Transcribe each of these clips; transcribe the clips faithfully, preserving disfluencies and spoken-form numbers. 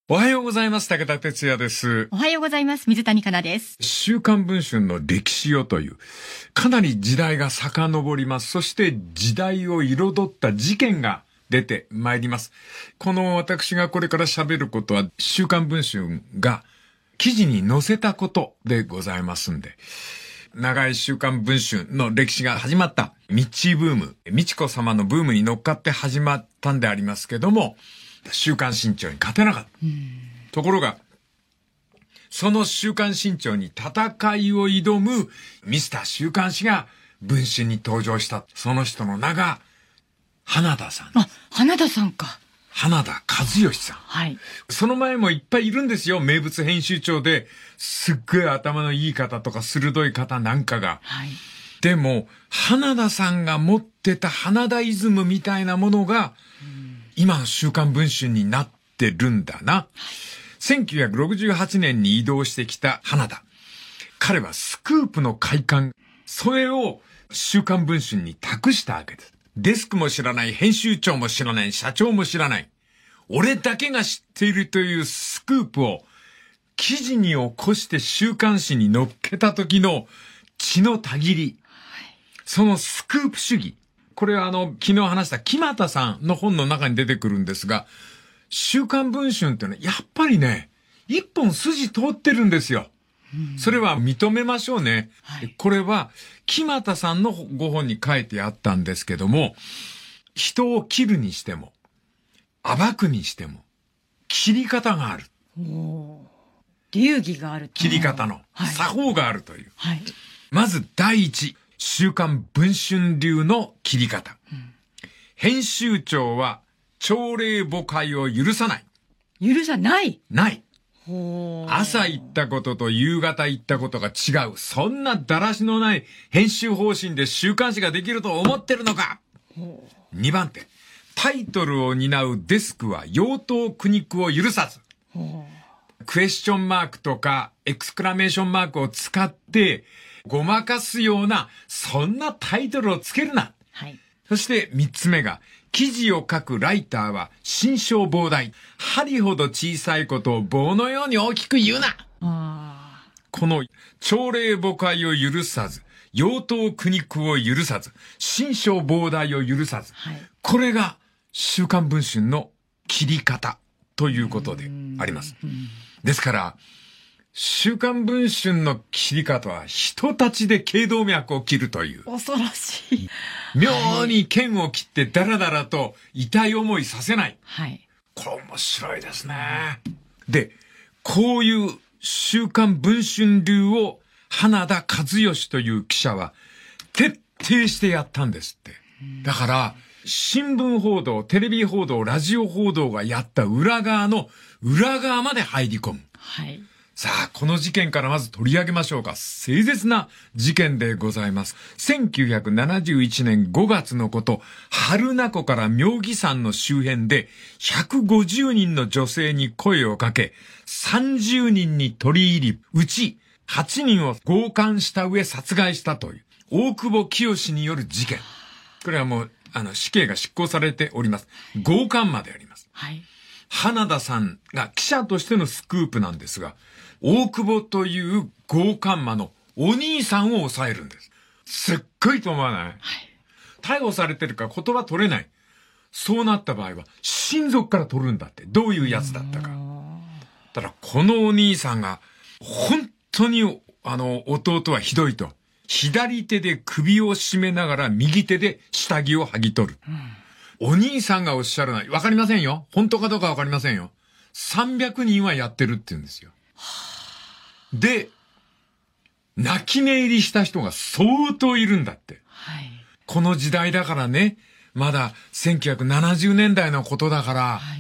おはようございます。武田哲也です。 おはようございます。水谷香奈です。 週刊文春の歴史をという、かなり時代が遡ります。そして時代を彩った事件が出てまいります。この私がこれから喋ることは、週刊文春が記事に載せたことでございますんで、長い週刊文春の歴史が始まったミッチーブーム、美智子様のブームに乗っかって始まったんでありますけども、週刊新潮に勝てなかった。ところが、その週刊新潮に戦いを挑むミスター週刊誌が文春に登場した。その人の名が、花田さん。 あ、花田さんか。 花田和義さん。 はい。 その前もいっぱいいるんですよ。名物編集長で、すっごい頭のいい方とか鋭い方なんかが。 はい。 でも、花田さんが持ってた花田イズムみたいなものが、今の週刊文春になってるんだな。はい、せんきゅうひゃくろくじゅうはちねんに移動してきた花田。彼はスクープの快感、それを週刊文春に託したわけです。デスクも知らない、編集長も知らない、社長も知らない。俺だけが知っているというスクープを記事に起こして週刊誌に載っけた時の血のたぎり。はい、そのスクープ主義。これはあの、昨日話した木俣さんの本の中に出てくるんですが、週刊文春ってのはやっぱりね、一本筋通ってるんですよ。それは認めましょうね。はい、これは木俣さんのご本に書いてあったんですけども、人を切るにしても、暴くにしても、切り方がある。 お流儀がある。 切り方の、はい、作法があるという。 はい、 まず第一。週刊文春流の切り方。うん、編集長は朝礼誤解を許さない。 許さないない。朝言ったことと夕方言ったことが違う。そんなだらしのない編集方針で週刊誌ができると思ってるのか。にばん手。タイトルを担うデスクは妖刀苦肉を許さず。クエスチョンマークとかエクスクラメーションマークを使ってごまかすような、そんなタイトルをつけるな。はい。そして三つ目が、記事を書くライターは、心象膨大。針ほど小さいことを棒のように大きく言うな。あこの、朝礼誤解を許さず、妖刀苦肉を許さず、心象膨大を許さず。はい、これが、週刊文春の切り方ということであります。ですから、週刊文春の切り方は人たちで頸動脈を切るという。 恐ろしい。 妙に剣を切ってダラダラと痛い思いさせない。 はい。 これ面白いですね。で、こういう週刊文春流を花田和義という記者は徹底してやったんですって。だから、新聞報道、テレビ報道、ラジオ報道がやった裏側の裏側まで入り込む。 はい。 さあ、この事件からまず取り上げましょうか。凄絶な事件でございます。せんきゅうひゃくななじゅういちねんごがつのこと、榛名湖から妙義山の周辺でひゃくごじゅうにんの女性に声をかけ、さんじゅうにんに取り入り、うちはちにんを強姦した上殺害したという、大久保清による事件。これはもう、あの、死刑が執行されております。強姦まであります。 はい。 花田さんが記者としてのスクープなんですが、大久保という強姦魔のお兄さんを抑えるんです。すっごいと思わない？はい。逮捕されてるから言葉取れない。そうなった場合は、親族から取るんだって。どういうやつだったか。ただ、このお兄さんが、本当に、あの、弟はひどいと。左手で首を絞めながら右手で下着を剥ぎ取る。うん、お兄さんがおっしゃらない。わかりませんよ。本当かどうかわかりませんよ。さんびゃくにんはやってるって言うんですよ。で、泣き寝入りした人が相当いるんだって。はい、この時代だからね、まだせんきゅうひゃくななじゅうねんだいのことだから、はい、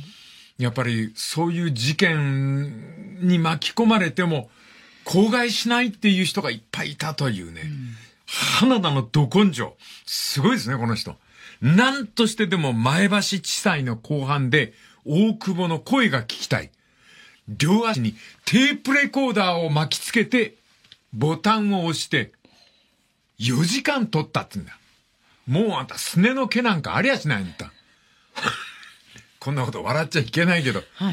やっぱりそういう事件に巻き込まれても、口外しないっていう人がいっぱいいたというね。うん、花田のど根性。すごいですね、この人。なんとしてでも前橋地裁の公判で大久保の声が聞きたい。両足にテープレコーダーを巻きつけて、ボタンを押して、よじかん撮ったってんだ。もうあんたすねの毛なんかありゃしないんだ。こんなこと笑っちゃいけないけど。はい。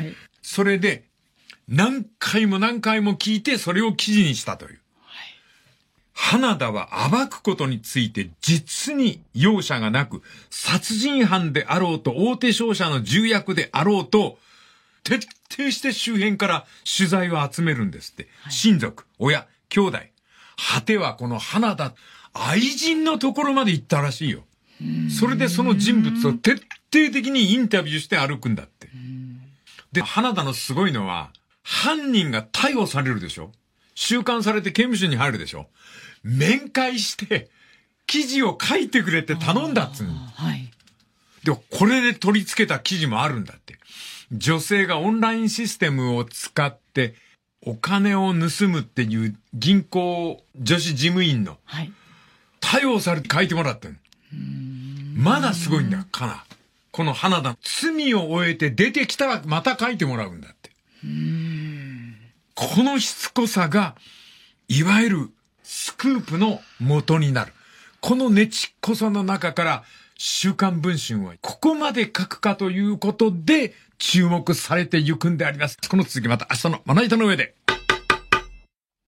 それで何回も何回も聞いてそれを記事にしたという。花田は暴くことについて実に容赦がなく、殺人犯であろうと大手商社の重役であろうと、徹底して周辺から取材を集めるんですって。はい、親族、親、兄弟。果てはこの花田、愛人のところまで行ったらしいよ。それでその人物を徹底的にインタビューして歩くんだって。で、花田のすごいのは、犯人が逮捕されるでしょ？収監されて刑務所に入るでしょ？面会して、記事を書いてくれって頼んだっつうの。はい。でも、これで取り付けた記事もあるんだって。女性がオンラインシステムを使って、お金を盗むっていう銀行女子事務員の、はい。逮捕されて書いてもらってん。まだすごいんだよ、かな。この花田、罪を終えて出てきたらまた書いてもらうんだって。うーん、このしつこさが、いわゆるスクープの元になる。このねちっこさの中から、週刊文春はここまで書くかということで注目されていくんであります。この続きまた明日のまな板の上で。